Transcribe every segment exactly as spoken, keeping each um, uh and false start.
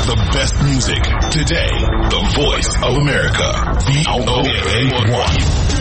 the best music. Today, the voice of America. V O A one.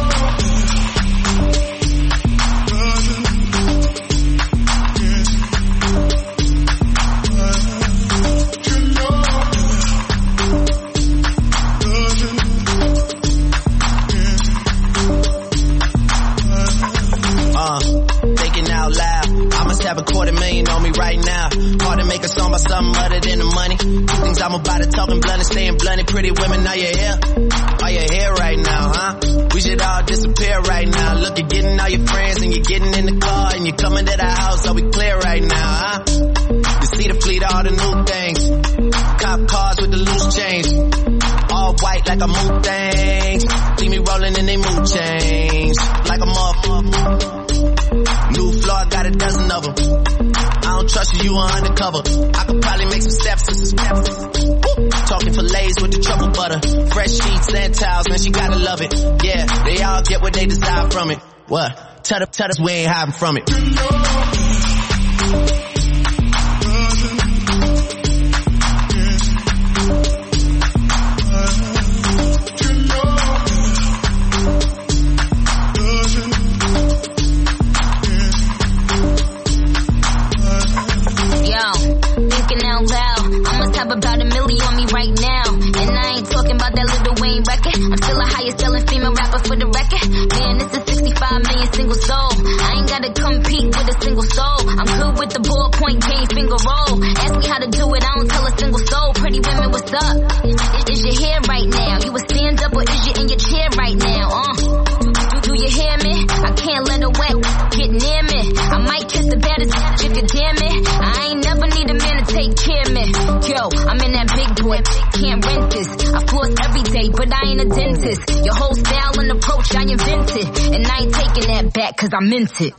Have a quarter million on me right now. Hard to make a song about something other than the money. Two things I'm about to talking blunt and staying blunt. Pretty women, are you here? Are you here right now, huh? We should all disappear right now. Look, you're getting all your friends and you're getting in the car and you're coming to the house. Are we clear right now, huh? You see the fleet, all the new things. Cop cars with the loose change. All white like a mood things. See me rolling in they mood change. Like a motherfucker. New floor, I got a dozen of them. I don't trust you, you are undercover. I could probably make some steps and some steps. Woo. Talking fillets with the truffle butter. Fresh sheets and towels, man, she gotta love it. Yeah, they all get what they desire from it. What? Tell us, tell us we ain't hiding from it. About a million on me right now. And I ain't talking about that Lil Wayne record. I'm still the highest selling female rapper for the record. Man, this is sixty-five million single soul. I ain't gotta compete with a single soul. I'm good with the ballpoint game, finger roll. Ask me how to do it, I don't tell a single soul. Pretty women, what's up? Is, is your hair right now? You a stand up or is you in your chair right now? Uh, do, do you hear me? I can't let a wet get near me. I might kiss the baddest if you damn it. I ain't never need a man to take care of me. Yo, I'm in that big boy, can't rent this. I floss every day, but I ain't a dentist. Your whole style and approach I invented. And I ain't taking that back cause I meant it.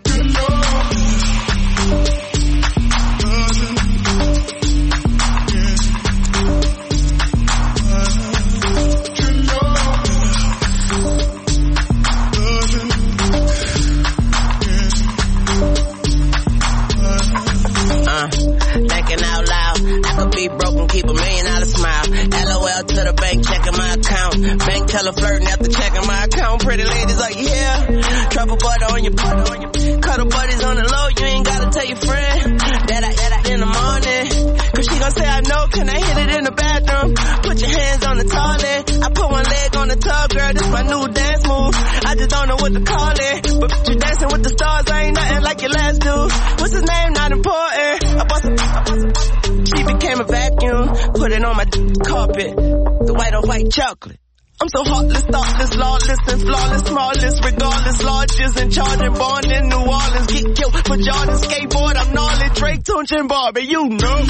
Broken, keep a million dollar smile. L O L to the bank, checking my account. Bank teller flirting after checking my account. Pretty ladies like, yeah. Trouble butter on your butter on your cuddle buddies on the low. You ain't gotta tell your friend that I that I in the morning. Cause she gon' say I know, can I hit it in the bathroom? Put your hands on the toilet. I put one leg on the tub, girl, this my new dance move. I just don't know what to call it. But you dancing with the stars, I ain't nothing like your last dude. What's his name? Not important. I bust a She became a vacuum, put it on my carpet, the white on white chocolate. I'm so heartless, thoughtless, lawless, and flawless, smallest, regardless, largest, and charging, born in New Orleans, get killed for Jordan, skateboard, I'm gnarly, Drake, Tunch, and Barbie, you know.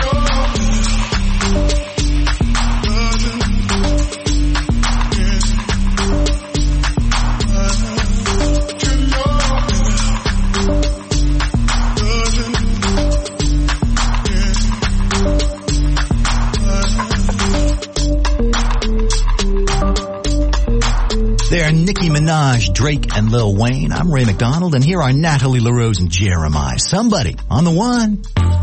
They're Nicki Minaj, Drake, and Lil Wayne. I'm Ray McDonald, and here are Natalie LaRose and Jeremiah. Somebody on the one.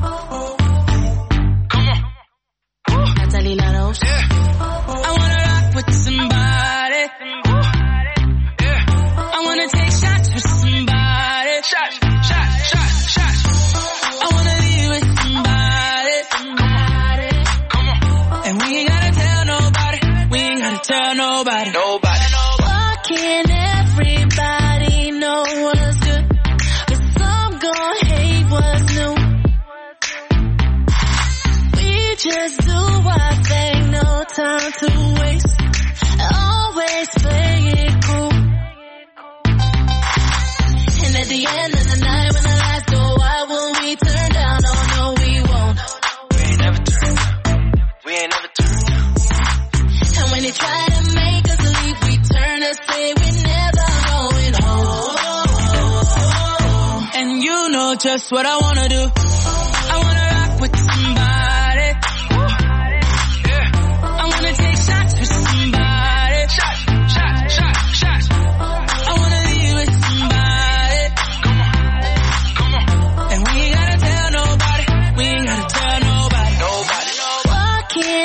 Natalie LaRose. Yeah. I wanna rock with somebody. Yeah. I wanna take shots with somebody. Shots, shots, shots, shots. I wanna leave with somebody. Somebody. Come on. And we ain't gotta tell nobody. We ain't gotta tell nobody. Nobody. Can everybody know what's good? But some gon' hate what's new. We just do our thing, no time to waste. Always play it cool. And at the end of the night, when the lights go out, will we turn down? Oh no, we won't. We ain't never turn down. We ain't never turn down. And when they try to make us leave, we turn and say we're never going home. And you know just what I wanna do. I wanna rock with somebody. Yeah. I wanna take shots with somebody. Shots, shots, shots, shots. I wanna leave with somebody. Come on, come on. And we ain't gotta tell nobody. We ain't gotta tell nobody. Nobody. What can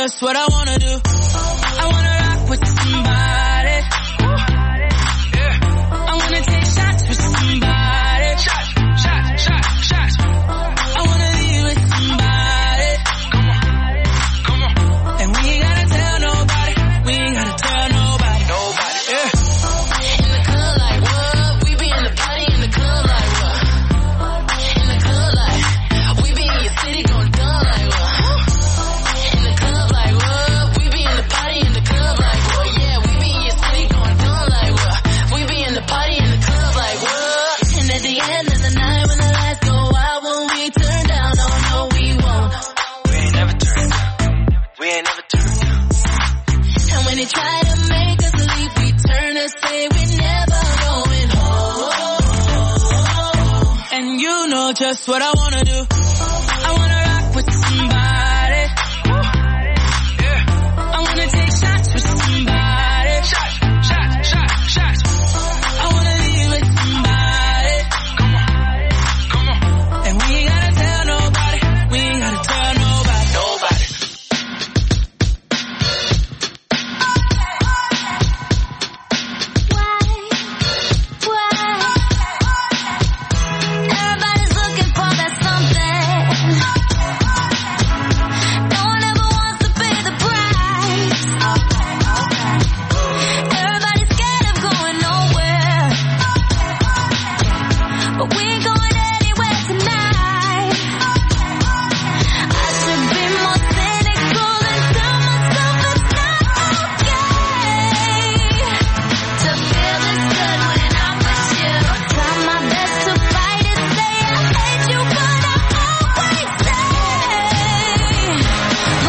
just what I wanna do. I wanna rock with somebody. Yeah. I wanna take shots with somebody. Shots, shots, shots, shots. I wanna be with somebody. Come on, come on. And we ain't gotta tell nobody. We ain't gotta tell nobody. Nobody. Yeah. In the club like what? We be in the party in the club like what? In the club like we be in your city going dumb like what? In the club like what? We be in the party in the club like what? Yeah, we be in your city going dumb like what? We be in the party in the club like what? And at the end of the night when the lights go out, when we turn down, oh no we won't. We ain't never turn down. We ain't never turn down. And when they try to make us leave, we turn and say we're never going home. And you know just what I wanna do. I wanna rock with somebody. Yeah. I wanna take shots with somebody. Shots, shots, shots, shots. I wanna be with somebody. Come on, come on. And we ain't gotta tell nobody. We ain't gotta tell nobody. Nobody. Everybody's looking for that something. No one ever wants to pay the price. Everybody's scared of going nowhere, but we ain't going anywhere tonight. I should be more cynical and tell myself it's not okay to feel this good when I'm with you. Try my best to fight it, say I hate you, but I always say, oh,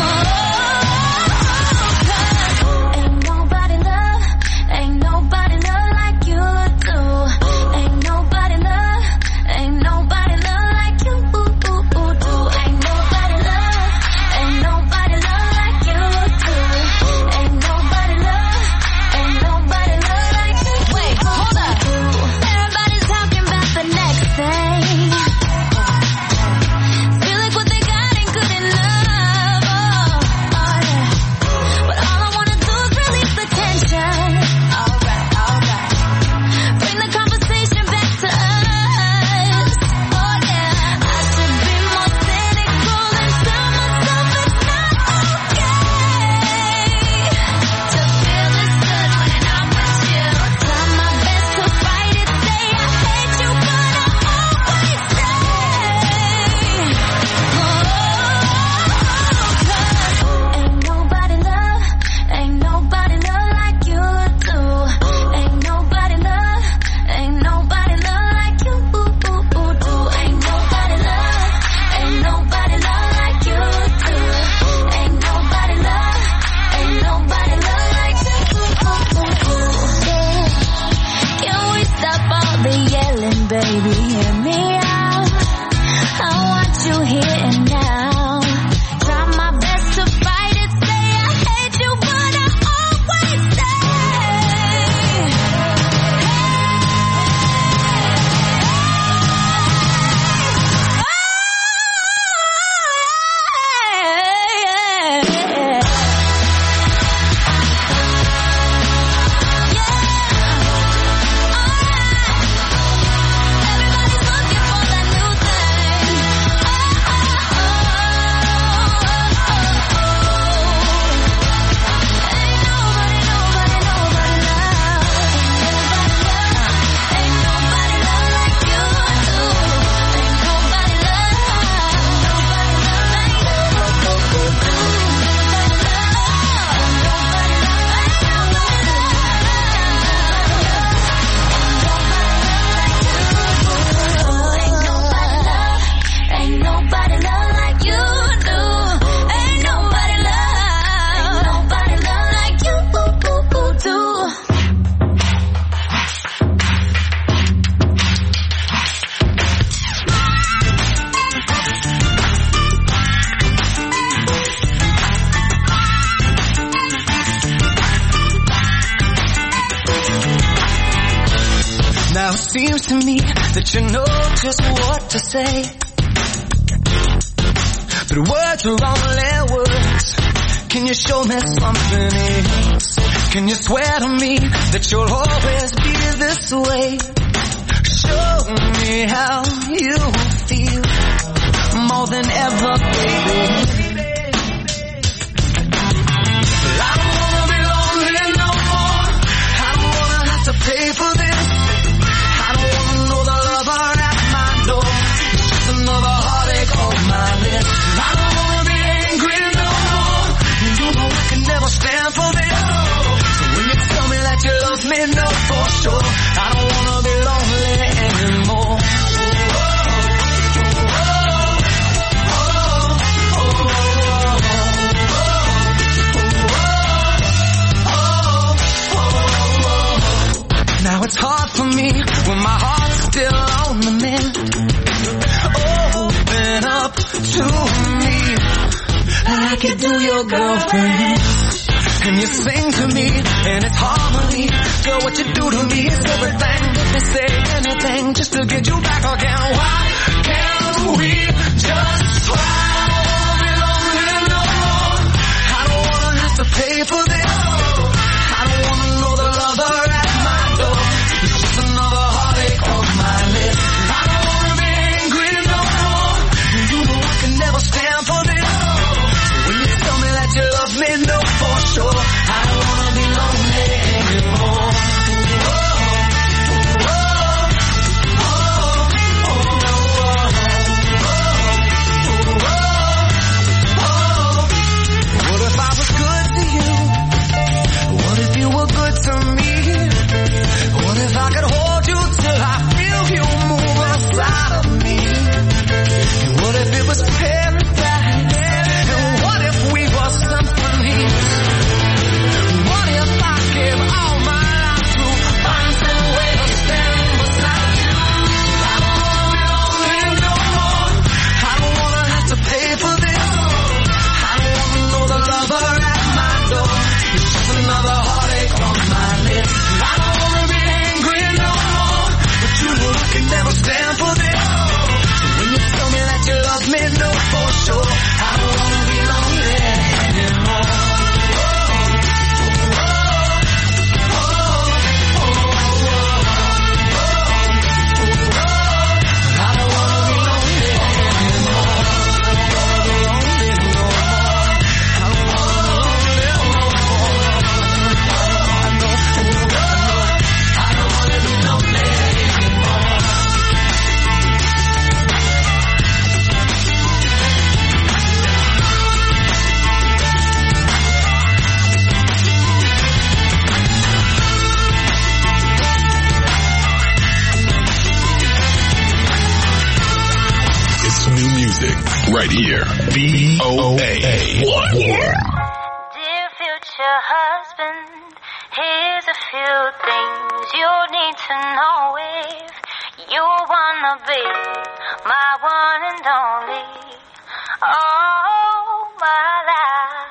'cause ain't nobody love, ain't nobody love like you do. Ain't nobody love, ain't nobody love like you do. Ain't nobody love, ain't nobody love like you do. Ain't nobody love, ain't nobody love like you do. Wait, hold up. Everybody's talking about the next thing. Feel like what they got ain't good enough. Oh, oh yeah. But all I wanna do is release the tension. Alright, alright. Bring the conversation back to us. Oh yeah. I should be more cynical and tell myself it's not okay to feel this good when I'm with you. Try my best to fight it, say I hate you, but I always say, oh, 'cause ain't nobody love, ain't nobody love like you do. Ain't nobody love, ain't nobody love like you do. Ain't nobody love, ain't nobody love like you do. Ain't nobody love, ain't nobody love like you do. Can we stop all the yelling, baby? Hear me out. I want you here and now. Try my best to fight it, say I hate you, but I always say, everybody's looking for that new thing. Ain't nobody, nobody, nobody love. Ain't nobody love like you do. Ain't nobody love, nobody love like you do. Ain't nobody love like you do. Ain't nobody love, nobody love like you do. Now it seems to me that you know just what to say, but words are only words. Can you show me something else? Can you swear to me that you'll always be this way? Show me how you feel more than ever, baby. I don't wanna be lonely no more. I don't wanna have to pay for this. I don't wanna know the lover at my door. It's just another heartache on my list. I don't wanna be angry no more. You know I can never stand for this. So when you tell me that you love me, know for sure I don't wanna be lonely anymore. Now it's hard for me when my heart's still on the mend. Open up to me like you do your girlfriend. And you sing to me and it's harmony. Girl, what you do to me is everything. Let me say anything just to get you back again. Why can't we just try? I don't wanna be lonely no more. I don't wanna have to pay for this. I don't wanna know the lover at my door. It's just another heartache on my list. I don't wanna be angry no more. You know I can never stand for this. So when you tell me that you love me, know for sure I don't wanna be lonely anymore. What if I was good to you? What if you were good to me? What if I could hold you till I feel you move inside of me? What if it was paradise? And what if we were symphonies? What if I gave all my life to find some way to stand beside you? I don't wanna be lonely no more. I don't wanna have to pay for this. I don't wanna know the lover at my door. It's just another heartache on my list. I don't wanna be angry no more, but you know I can never stand for this. When you tell me that you love me, know for sure I don't wanna be lonely anymore. I don't wanna be lonely anymore. I don't wanna be lonely no more. I don't wanna be lonely anymore. It's new music right here. V O A one. Dear future husband, here's a few things you need to know if you wanna be my one and only. Oh, my life.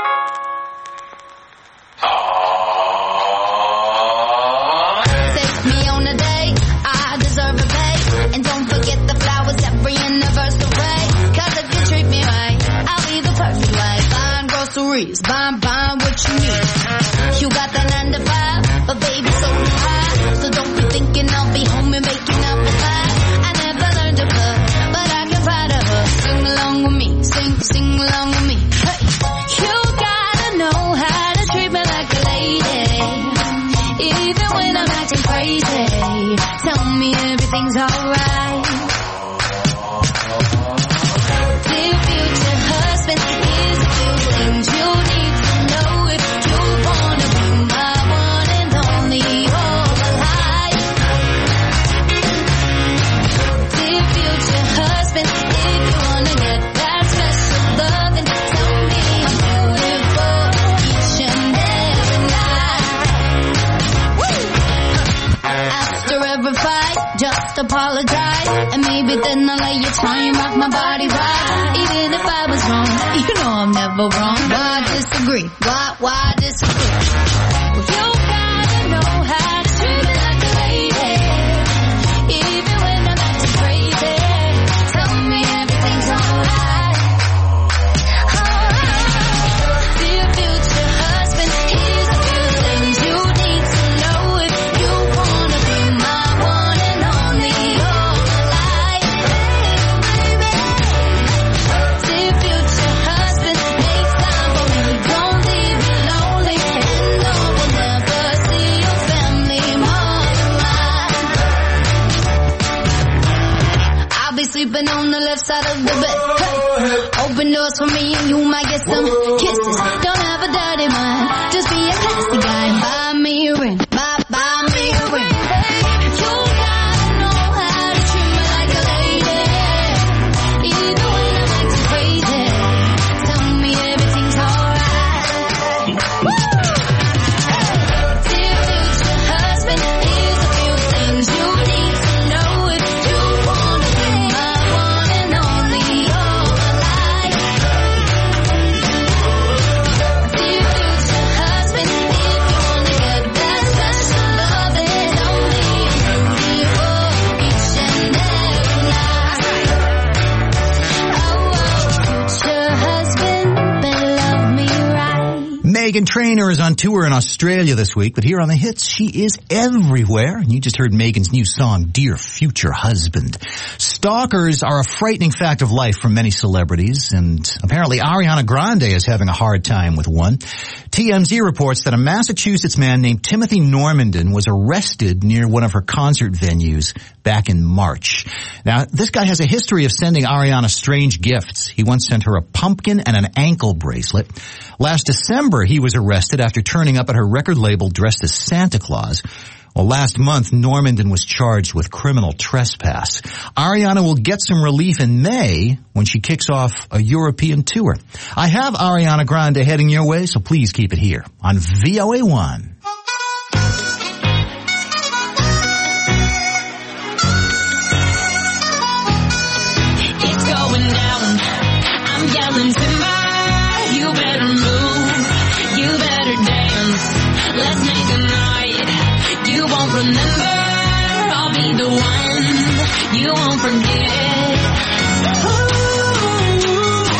Take me on a date, I deserve a pay. And don't forget the flowers every anniversary. Cause if you treat me right, I'll be the perfect wife. Buying groceries, buying, buying what you need. You got the nine to five, but baby so do I. So don't be thinking I'll be home and making up a pie. I never learned to cook, but I can find a hook. Sing along with me, sing, sing along with me. Hey, you gotta know how to treat me like a lady. Even when I'm acting crazy, tell me everything's alright. Dear future husband, here's a few things you need to know if you wanna be my one and only all my life. Dear future husband, if you wanna get that special love, then tell me I'm beautiful each and every night. Woo! After every fight, just apologize, and maybe then I'll let you try and rock my body right. Even if I was wrong, you know I'm never wrong. Why disagree? Why, why disagree? Well, you gotta know how to treat me like a lady. Even when I'm acting crazy, tell me everything's alright. Alright. Dear on the left side of the bed. Hey. Open doors for me and you might get some kisses. Don't have a dirty mind, just be a classy guy. Buy me a ring, buy, buy me a ring. You gotta know how to treat me like a lady. Even when I'm acting crazy, tell me everything's alright. Woo! Dear future husband, here's a few things you need to know if you wanna be my one and only all my life. Dear future husband, if you wanna get that special love that's only you for each and every night. Oh, future husband, better love me right. Meghan Trainor is on tour in Australia this week, but here on the hits, she is everywhere. And you just heard Meghan's new song, Dear Future Husband. Stalkers are a frightening fact of life for many celebrities, and apparently Ariana Grande is having a hard time with one. T M Z reports that a Massachusetts man named Timothy Normandin was arrested near one of her concert venues back in March. Now, this guy has a history of sending Ariana strange gifts. He once sent her a pumpkin and an ankle bracelet. Last December, he was arrested after turning up at her record label dressed as Santa Claus. Well, last month, Normandin was charged with criminal trespass. Ariana will get some relief in May when she kicks off a European tour. I have Ariana Grande heading your way, so please keep it here on V O A one. It's going down. I'm yelling timber. You better move. You better dance. Let's make a night. You won't remember. I'll be the one. You won't forget. Ooh, ooh,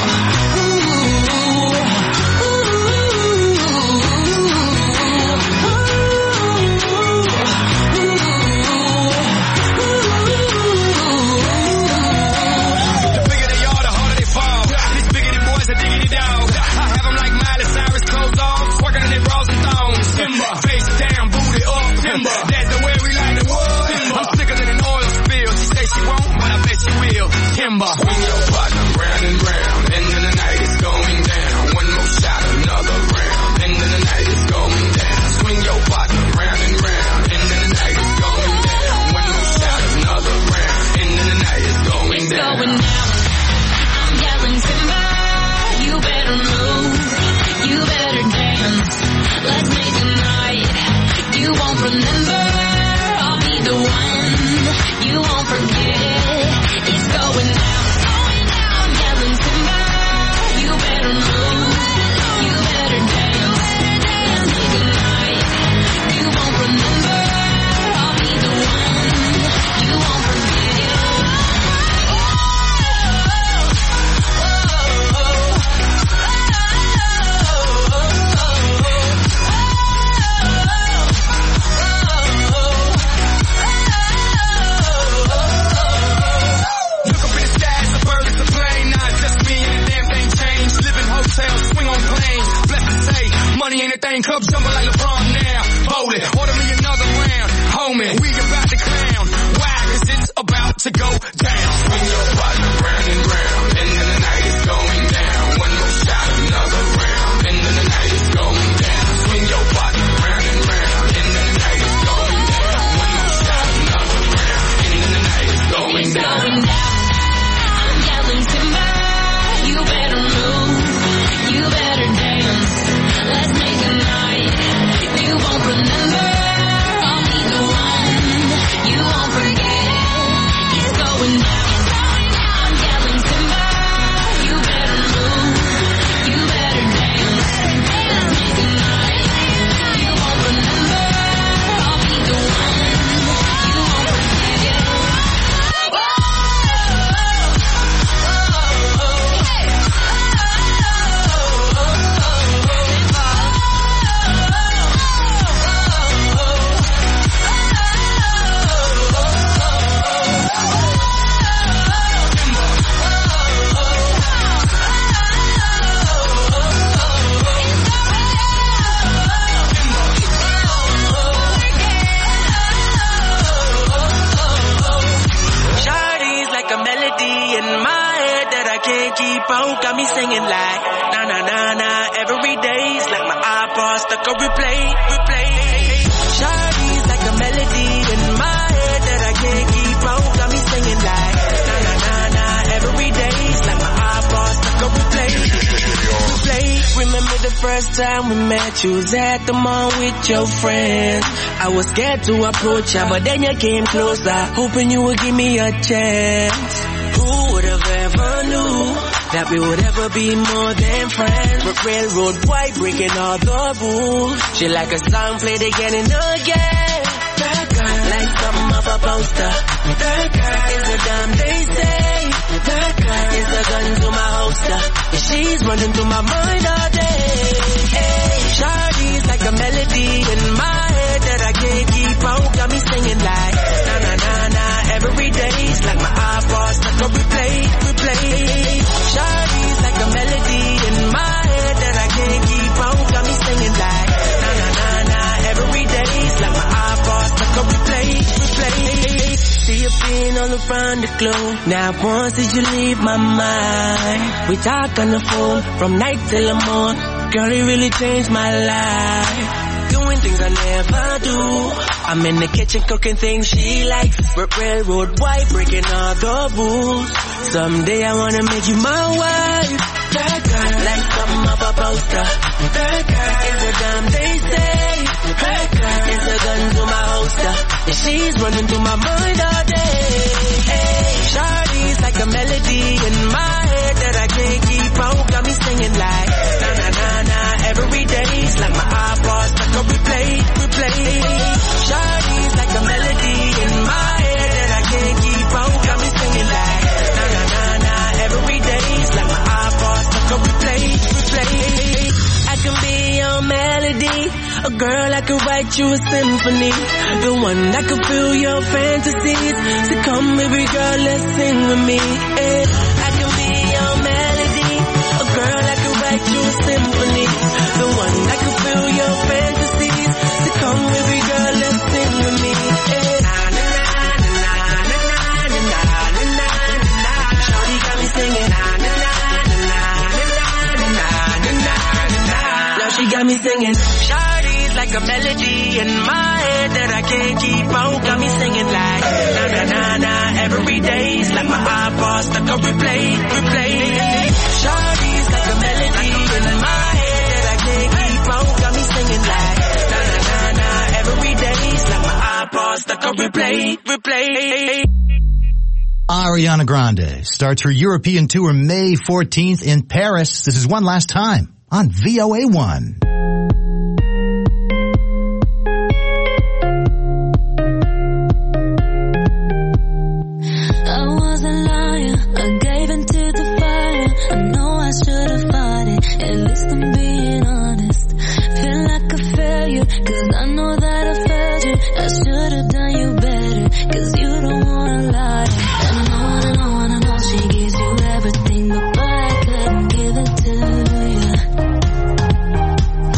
The bigger they are, the harder they fall. These biggity boys are diggity dog. I have them like Miley Cyrus, clothes off, twerking in their bras and thongs. Timber, face down, booty up. Timber, that's the way we like the world. I'm sicker than an oil spill. She say she won't, but I bet she will. Timber, swing your partner round and round. End of the night is going down. One more shot, another round. End of the night is going down. Swing your partner round and round. End of the night is going down. One more shot, another round. End of the night is going it's down. going down. I'm yelling timber. You better move. You better dance. Let's make a night. You won't remember. I'll be the one. You won't forget. It's going down. I'm yelling timber. You better move. You better dance. Let's make a night. You won't remember. I'll be the one. You won't forget. Look up in the sky, it's a bird, it's a plane. Nah, it's just me and the damn thing changed. Live in hotels, swing on planes. Blessed to say, money ain't a thing. Club jumping like LeBron now. Hold it, order me another round. Homie, we about to clown. Why? Cause it's about to go down. Swing your partner round and round. End of the night is going down. One more shot, another round. End of the night is going down. Swing your partner round and round. End of the night is going down. One more shot, another round. End of the night is going It's down. going down. I'm yelling timber. You better move. You better dance. Let's make a night. in my head that I can't keep out. Got me singing like na na na na every day's like my iPod stuck on replay, replay. Shawty's like a melody in my head that I can't keep out. Got me singing like na na na na every day's like my iPod stuck on replay, replay. Remember the first time we met? You was at the mall with your friends. I was scared to approach ya, but then you came closer, hoping you would give me a chance. Who would have ever knew that we would ever be more than friends? But railroad white breaking all the rules. She like a song played again and again. That girl like something off a poster. That girl is a damn they say. That girl is a gun to my holster. And she's running through my mind all day. Hey, Shawty's like a melody in my head that I can't keep out. Got me singing like na na na na every day's like my iPod stuck on replay, replay. Shawty's like a melody in my head that I can't keep out. Got me singing like na na na na every day's like my iPod stuck on replay, replay. See you being all around the globe. Now once did you leave my mind? We talk on the phone from night till the morn. Girl, it really changed my life. Doing things I never do. I'm in the kitchen cooking things she likes. But railroad white breaking all the rules. Someday I wanna make you my wife. That girl like something up a poster. That girl is a damn they say. That girl is a gun to my holster. And she's running through my mind all day. Hey, Shawty's like a melody in my head that I can't keep out. Got me singing like na na na na every day's like my iPod stuck on replay, replay. Shawty's like a melody in my head that I can't keep out. Got me singing like na na na na every day's like my iPod stuck on replay, replay. I can be your melody, a girl I could write you a symphony, the one that could fill your fantasies. So come baby girl, let's sing with me. Yeah. I can be your melody, a girl I could write you a symphony, the one that could fill your fantasies. So come baby girl, let's sing with me. Yeah. Na na na na na na na na na na. Shawty got me singing na na na na na na na na na. Now she got me singing. Shawty's like a melody in my head that I can't keep out. Got me singing like na na na na every day's like my iPod stuck on replay, replay. Shawty's like a melody in my head that I can't keep out. Got me singing like na na na na every day's like my iPod stuck on replay, replay. Ariana Grande starts her European tour May fourteenth in Paris. This is One Last Time on V O A one. I was a liar, I gave into the fire. I know I should have fought it, at least I'm being honest. Feel like a failure, cause I know that I failed you. I should have done you better, cause you don't wanna lie. I know, I know, I know she gives you everything, but boy, I couldn't give it to you.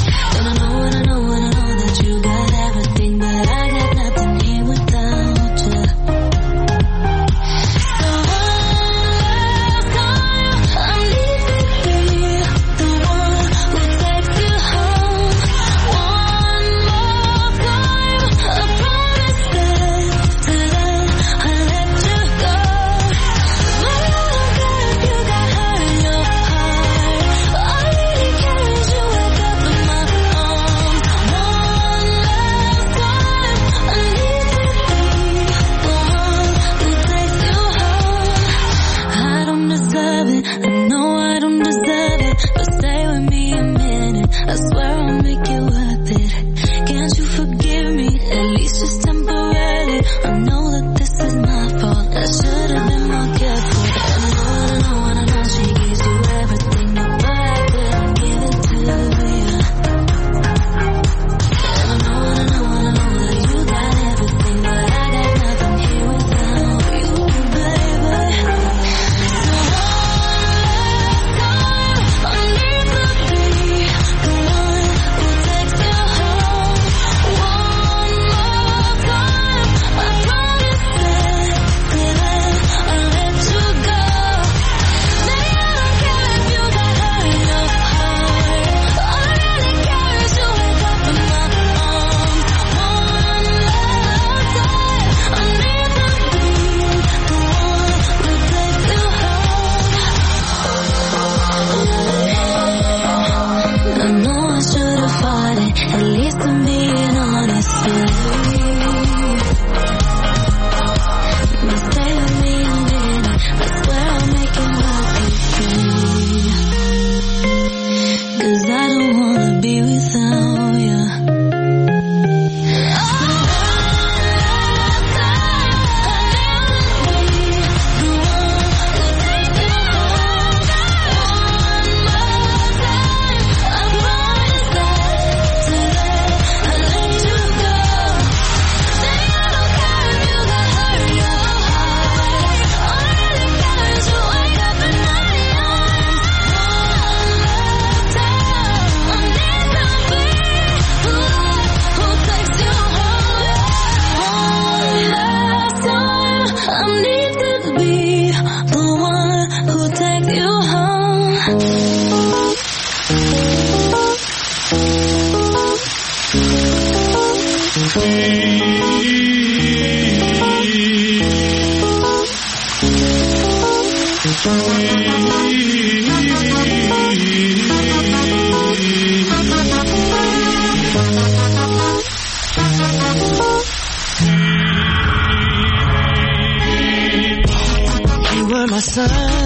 You were my sun,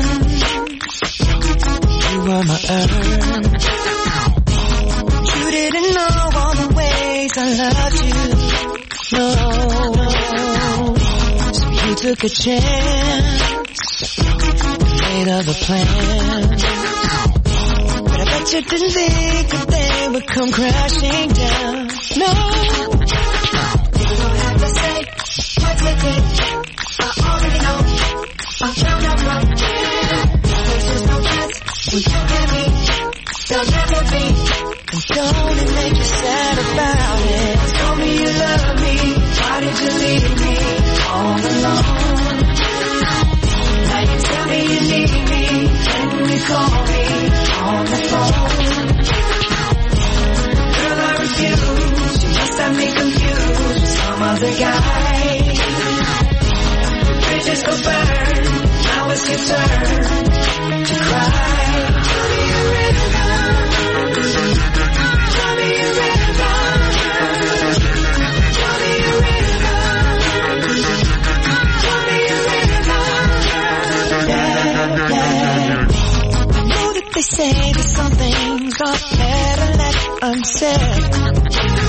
you were my earth. You didn't know all the ways I loved you, no. So you took a chance, made of a plan. But I bet you didn't think that they would come crashing down, no. You don't have to say what you did, I already know. I'm down, down, down. There's just no chance when you and me, there'll never be. And don't it make you sad about it? Tell me you love me, why did you leave me all alone? Now you tell me you need me, can you call me on the phone? Girl, I refuse, you must have me confused with some other guy. Bridges go burn, now it's your turn to cry. Tell me a river, tell me a river, tell me a river, tell me a river. Yeah, yeah. I know that they say that some things are better left unsaid.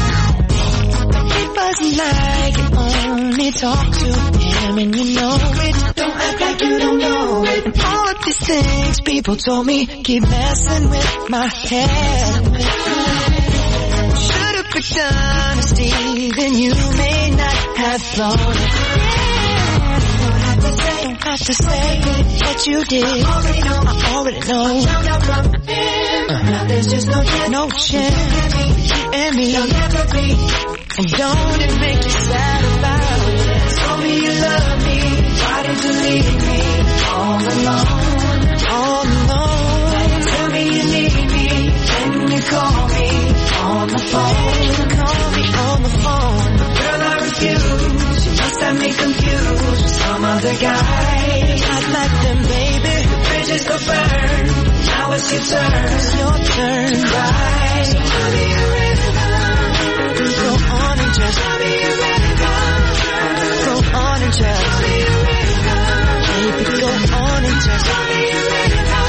It wasn't like you only talk to him and you know it. Don't act like you don't know it. All of these things people told me keep messing with my head. Should've picked honesty, then you may not have thought it. Don't have to say, don't have to say what you did. I already know, I already know. Uh, now there's just no chance, no chance. You and me, you'll never be. And don't it make you sad about it? Tell me you love me, why did you leave me all alone? All alone. Tell me you need me, can you call me on the phone? Call me on the phone. Girl, I refuse, you must have me confused with some other guy. Not like them, baby. The bridges go burn, now it's your turn. It's your turn to cry. So tell me a river, go on and just tell me a river. Go on and just tell me a river. Baby, go on and just tell me a river.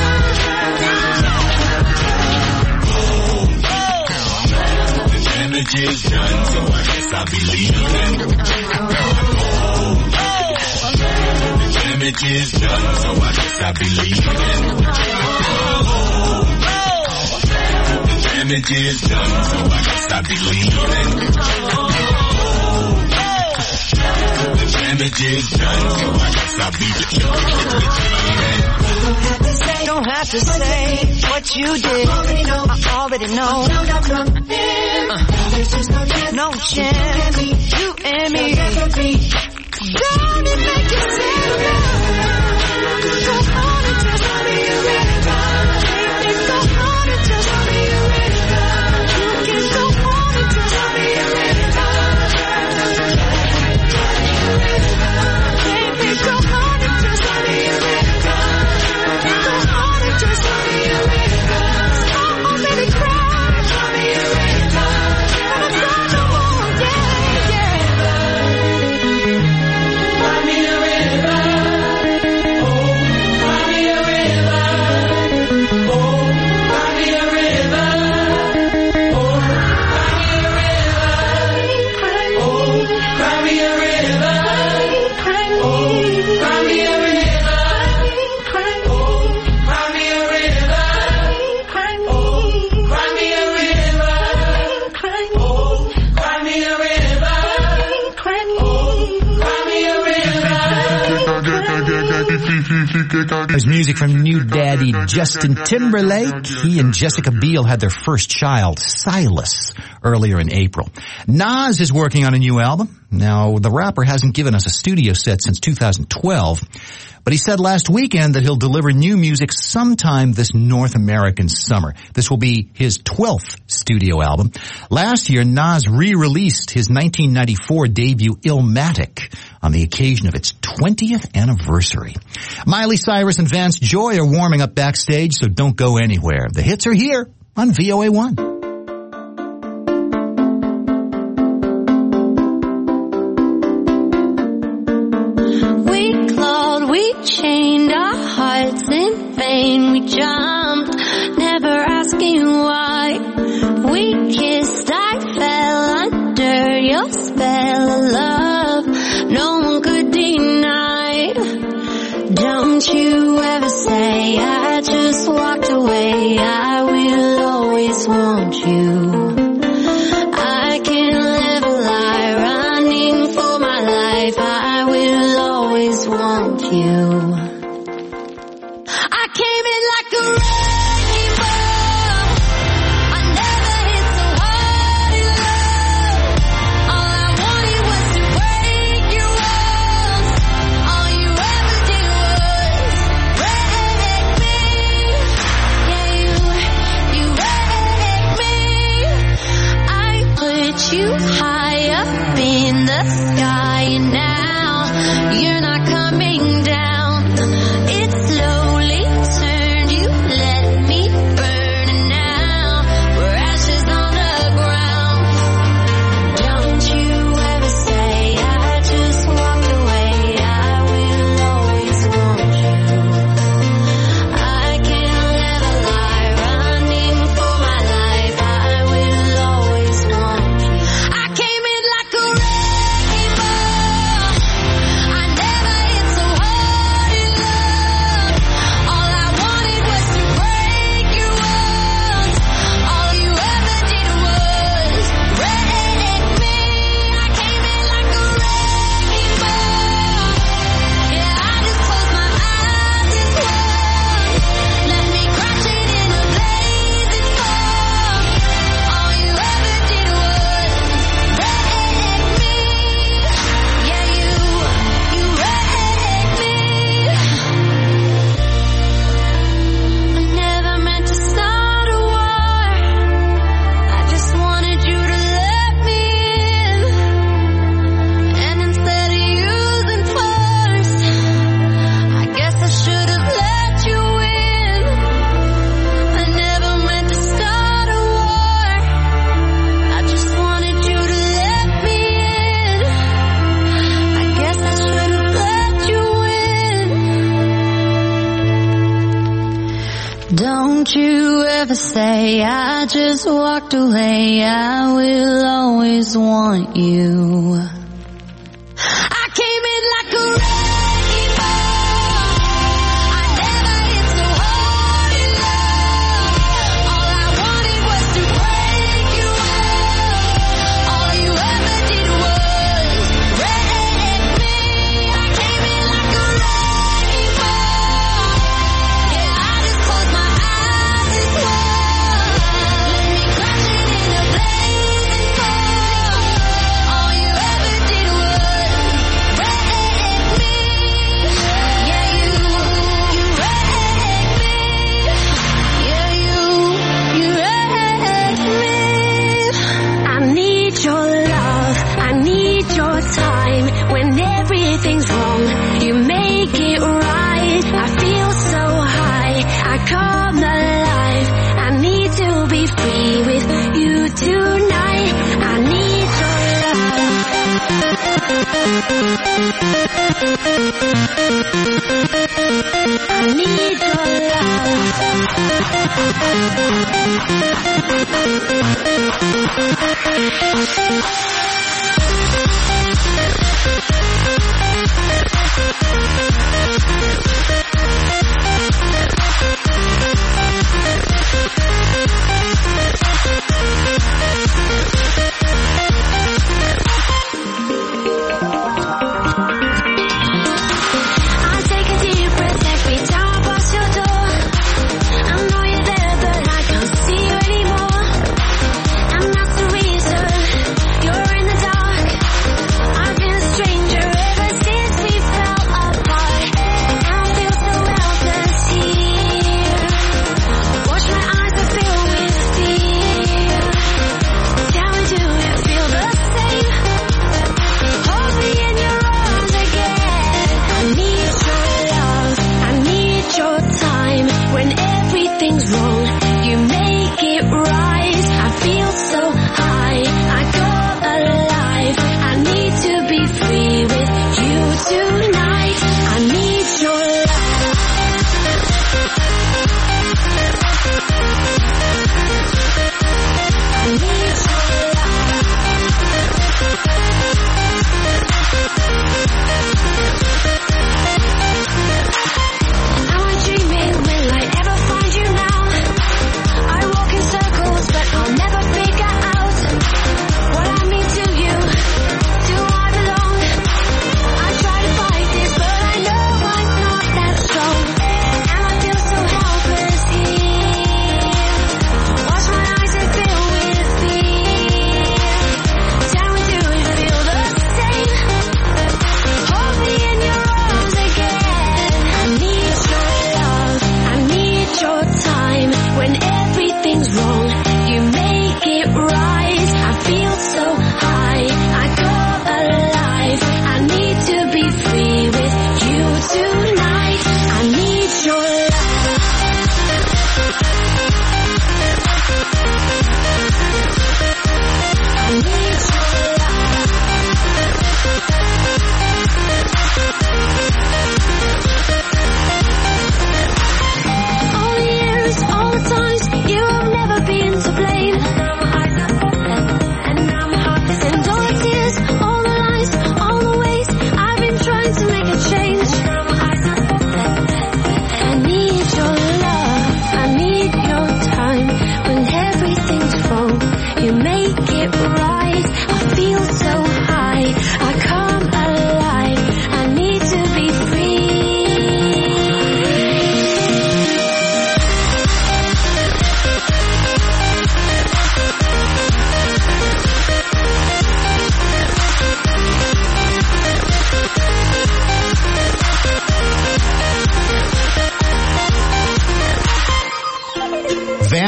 The damage is done, so I guess I'll be leaving. The damage is done, so I guess I'll be leaving. The damage is done, so I guess I'll be leaving. The damage is done, so I guess I'll be leaving. Don't have to say what you did. I already know. Uh, no chance. You and me. Don't it make you sad? Go on and just tell me a river. Go on and just tell me a river. You can go on and just tell me a river. Baby, go on and just tell me a river. Go on and just tell me a river. I already cried. Tell me a river. But I'm not the one, yeah, yeah. Find me a river. Oh, find me a river. Oh, find me a river. Oh, find me a river. Oh, find me a river. Oh, find me a river. There's music from new daddy Justin Timberlake. He and Jessica Biel had their first child, Silas, earlier in April. Nas is working on a new album. Now, the rapper hasn't given us a studio set since two thousand twelve, but he said last weekend that he'll deliver new music sometime this North American summer. This will be his twelfth studio studio album. Last year, Nas re-released his nineteen ninety-four debut Illmatic on the occasion of its twentieth anniversary. Miley Cyrus and Vance Joy are warming up backstage, so don't go anywhere. The hits are here on V O A one. We clawed, we chained our hearts in vain. We jumped, never asking why. We kissed, I fell under your spell of love. No one could deny. Don't you ever say I just walked away. I will always want you. I can't live a lie, running for my life. I will always want you. I came in like a wrecking ball. I never hit so hard in love. All I wanted was to break your walls. All you ever did was wreck me. Yeah, you, you wrecked me. I put you high up in the sky, and now you're not coming down. It slowly turned, you let me burn, and now we're ashes on the ground. Don't you ever say I just walked away. I will always want you. I can't live a lie, running for my life. I will always want you. I came in like a wrecking ball. I never hit so hard in love. All I wanted was to break your walls. All you ever did was wreck me. I came in like a wrecking ball. Yeah, I just closed my eyes and swore. Let me crash it in a blazing fall. All you ever did was wreck me. Yeah, you, you wrecked me. I never meant to start a war. I just wanted you to let me in. And instead of using force, I guess I should have let you in. I never meant to start a war. I just wanted you to let me in. I guess I should have let you in. Don't you ever say I just walked away. I will always want you. I came in like a wrecking ball. I never hit so hard in love. All I wanted was to break your walls. All you ever did was wreck me. I came in like a wrecking ball. Yeah, I just closed my eyes and swore. Let me crash it in a blazing fall. All you ever did was wreck me. Yeah, you, you wrecked me. Yeah, you, you wrecked me. I need your love, I need your time. When everything's wrong, you make it right. I feel so high, I come alive. I need to be free with you tonight. I need your love. I need your I take a deep breath every time I pass your door. I know you're there, but I can't see you anymore. And that's the reason you're in the dark. I've been a stranger ever since we fell apart. I feel so helpless,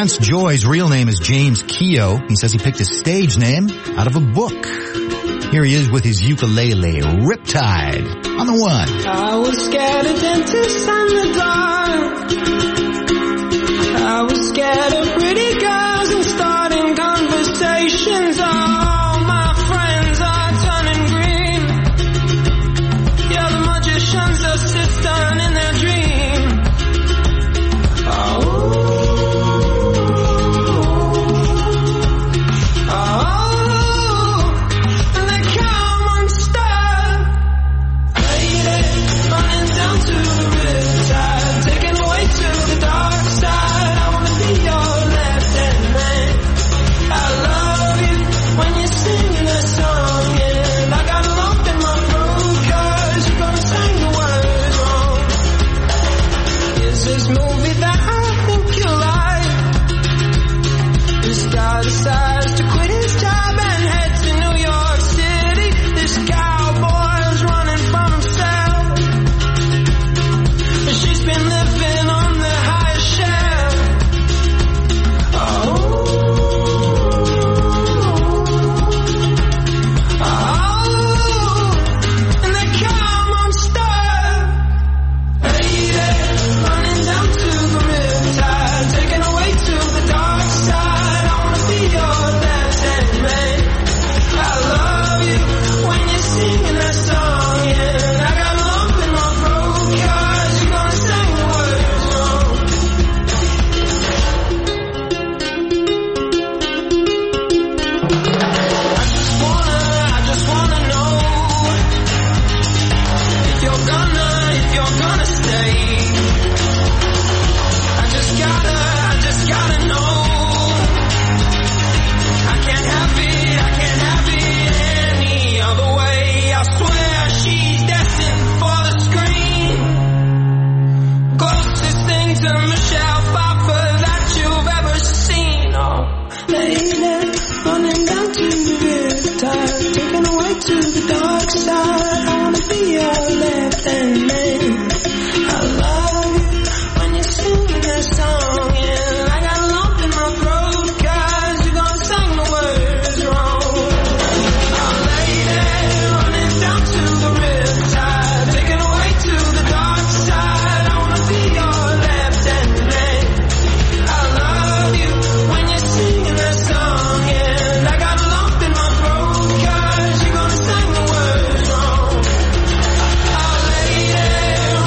Vance Joy's real name is James Keogh. He says he picked his stage name out of a book. Here he is with his ukulele, Riptide, on the one. I was scared of dentists and the dark. I was scared of pretty girls and starting conversations. All my friends are turning green. Yeah, the magician's assistant in their dream. Oh, oh, and they come unstuck. Lady, running down to the riptide, taken away to the dark side. I wanna be your left-hand man. I love you when you're singing that song, and I got a lump in my throat 'cause you're gonna sing the words wrong. Is this movie that I think you like? This guy decides to quit his job and head to New York City. This cowboy's running from himself. She's been living on the highest shelf. Oh, oh, and they come unstuck. Lady, running down to the riptide, taken away to the dark side. I wanna be your left-hand man. I love you when you're singing that song, yeah. I got a lump in my throat 'cause you're gonna sing the words wrong. I just wanna, I just wanna know if you're gonna, if you're gonna stay. I just gotta, I just gotta know. I can't have it, I can't have it any other way. I swear she's destined for the screen. Closest thing to Michelle Pfeiffer that you've ever seen. Oh, lady, running down to the riptide, taken away to the dark side. I wanna be your left-hand man. I love you when you sing that song, yeah. I got a lump in my throat 'cause you're gonna sing the words wrong. Oh, lady, running down to the riptide, taken away to the dark side. I wanna be your left-hand man. I love you when you're singing that song, yeah. I got a lump in my throat 'cause you're gonna sing the words wrong. Oh, lady,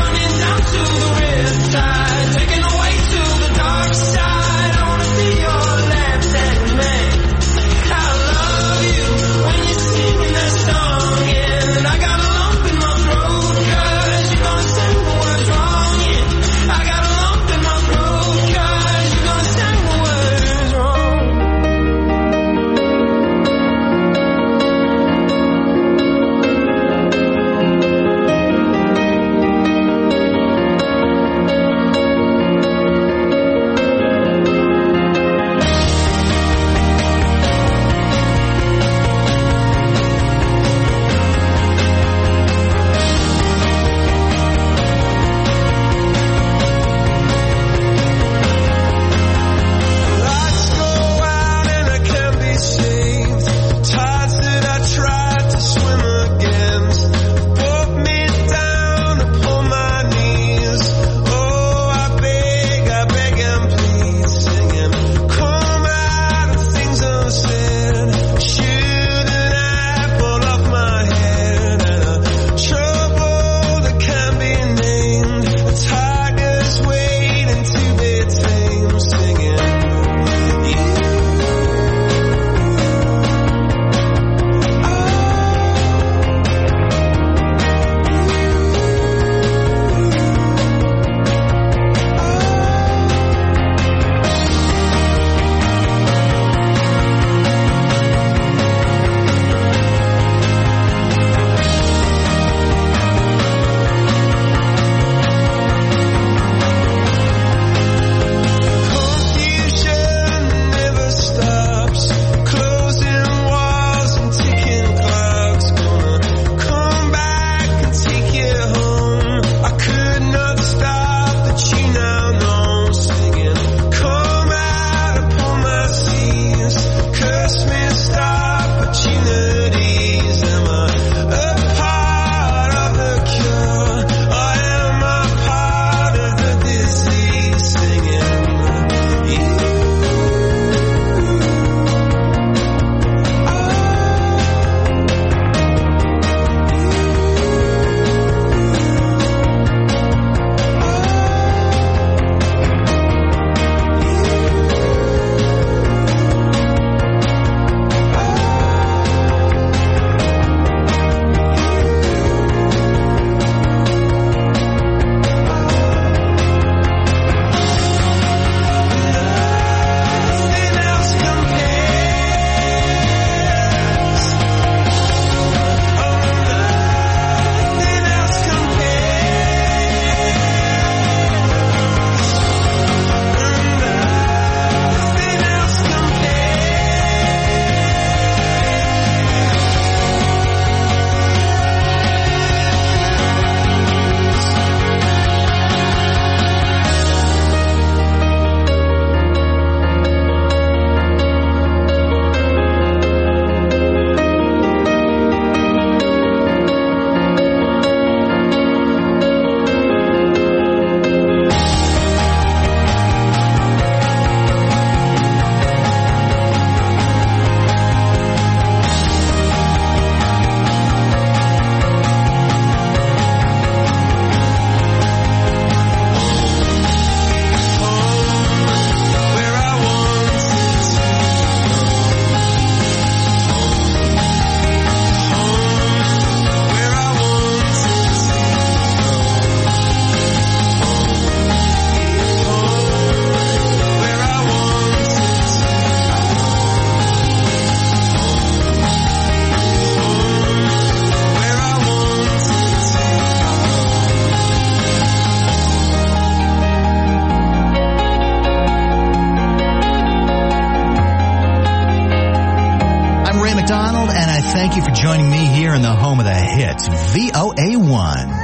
Thank you for joining me here in the home of the hits, V O A one.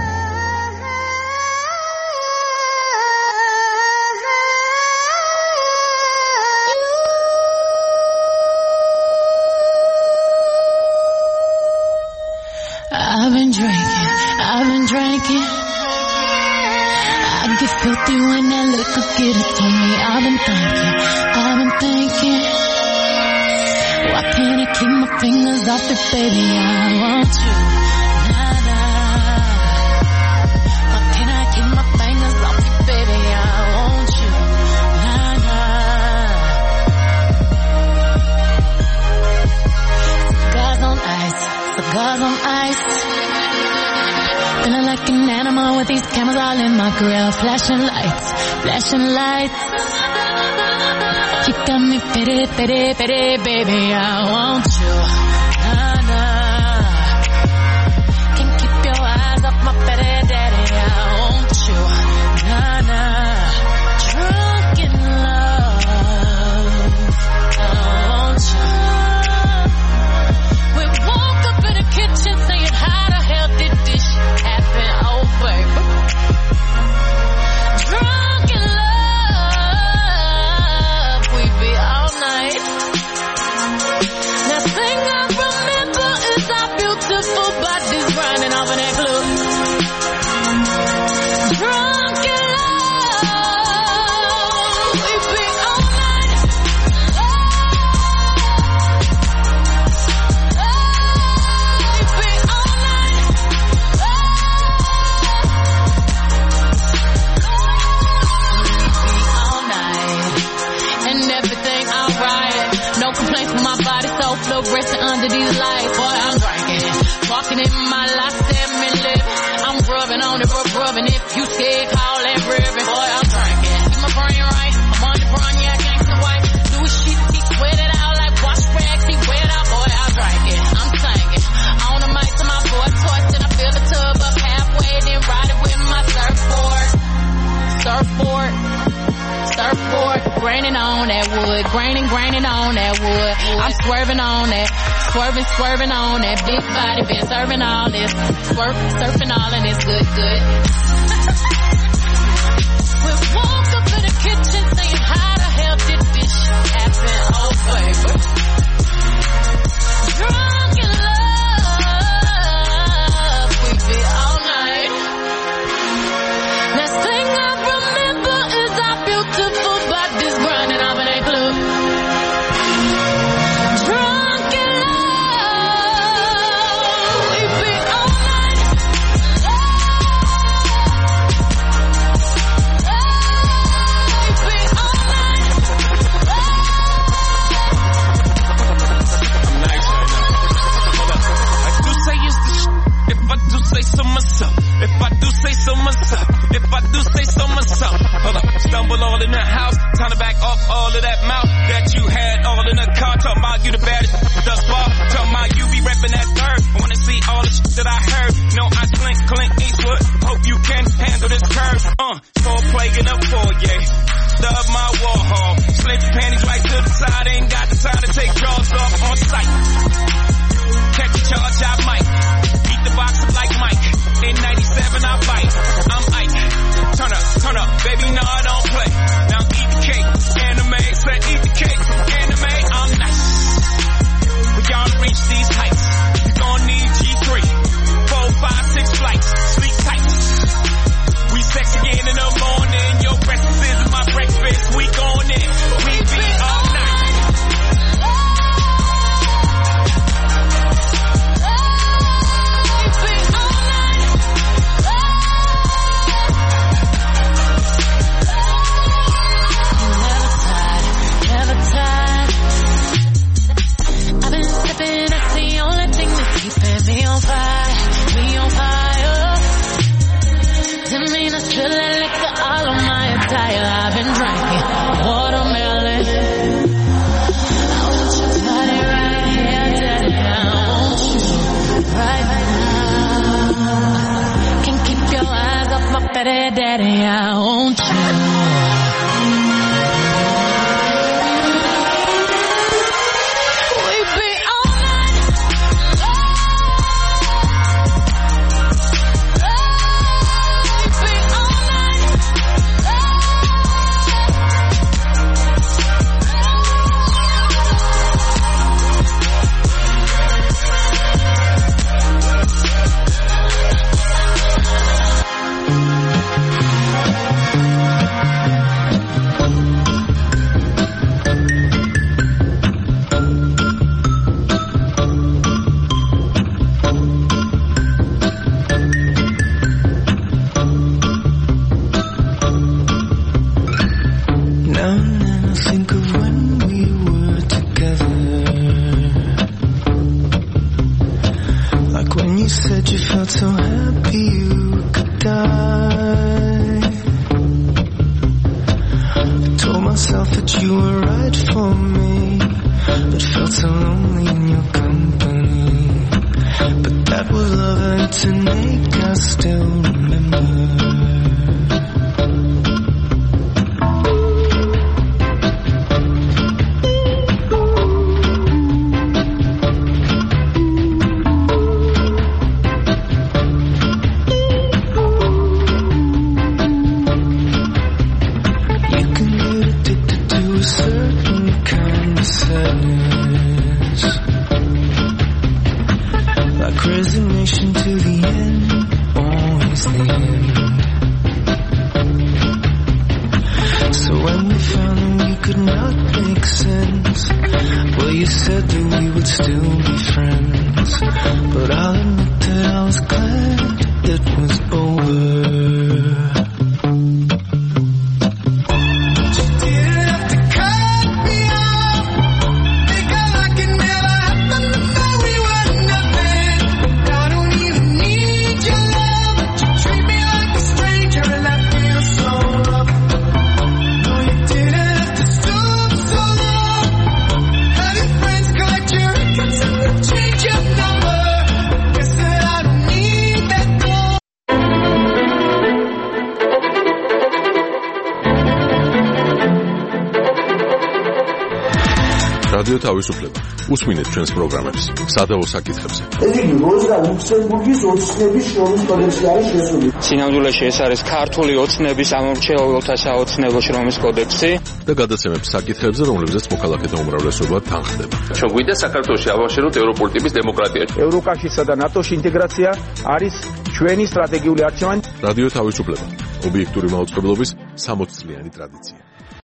I've been drinking, I've been drinking. I get filthy when that liquor get it to me. I've been thinking, I've been thinking. Why can't I keep my fingers off it, baby? I want you, nah, nah. Why can't I keep my fingers off it, baby? I want you, nah, nah. Cigars on ice, cigars on ice. Feeling like an animal with these cameras all in my grill. Flashing lights, flashing lights. You got me pity, pity, pity, baby, I want you, nah, nah. Can't keep your eyes off my pity, daddy, I want you, nah, nah. Drunk in love, I want you. We woke up in the kitchen saying, how the hell did this shit happen, oh baby. Drunk in love. Beautiful bodies grinding off in that club. Drunk in love, we be all night. Oh, we be all night. We be all night, and everything alright. No complaints from my body, so fluorescent under these lights. Boy, I'm drinking. Walking in my life, seven living. I'm rubbing on it, rub rubbing. If you scared, call that ribbon. Boy, I'm drinking. Keep my brain right. I'm on the run, yeah, gangsta white. Do shit, he sweat it out like wash rags. He wet out, boy, I'm drinking. I'm singing. On the mic to my boy toys, then I fill the tub up halfway, then ride it with my surfboard. Surfboard. Surfboard. Graining on that wood. Graining, graining on that wood. I'm swerving on that. Swerving, swerving on that big body, been serving all this, swerp, surfing all of this good, good. We woke up in the kitchen saying, how the hell did this shit happen, oh baby. Drunk in love, we be all night. Last thing I remember is our beautiful bodies grinding off in that club. So myself, if I do say so myself, if I do say so myself, hold up, stumble all in the house, time to back off all of that mouth that you had all in the car, talking about you the baddest thus far, talking about you be repping that third, I wanna see all the shit that I heard, no I clink, clink Eastwood, hope you can handle this curve, uh, full plague in the foyer, stub my Warhol, slip your panties right to the side, ain't got the time to take drawers off on sight, catch a charge I might, the box up like Mike. In ninety-seven I bite. I'm Ike. Turn up, turn up, baby, no I don't play. Now eat the cake, anime. Said eat the cake, anime. I'm nice. We gotta reach these heights. You gon' need G three, four, five, six flights. Sleep tight. We sex again in the morning. Your breakfast is my breakfast. We gon' in. We be all night. Me on fire, me on fire. Didn't mean to spill that liquor all on my attire. I've been drinking watermelon. I want your body right here, daddy. I want you right now. Can't keep your eyes off my petty daddy. I want you. We be all night. Oh, Now and then I think of when we were together, like when you said you felt so happy you could die. I told myself that you were right for me, but felt so lonely in your company. But that was love and to make I still remember. Resignation to the end, always the end. So when we found that we could not make sense, well, you said that we would still be friends. But I'll admit that I was glad it was over. რადიო თავისუფლება. უსმინეთ ჩვენს პროგრამებს სადავო საკითხებზე. იგი როზა ლუქსემბურგის ოცნების შრომის კოდექსში არის შესული. სინამდვილეში ეს არის ქართული ოცნების ამორჩეულთა საოცნებო შრომის კოდექსი და გადაცემებს საკითხებზე, რომლებზეც მოქალაქეთა უმრავლესობა თანხდება. ჩვენ გვინდა საქართველოში ავაშენოთ ევროპული ტიპის დემოკრატია. ევროკავშირსა და ნატოში ინტეგრაცია არის ჩვენი სტრატეგიული არჩევანი. რადიო თავისუფლება. ობიექტური მაუწყებლობის სამოცწლიანი ტრადიცია.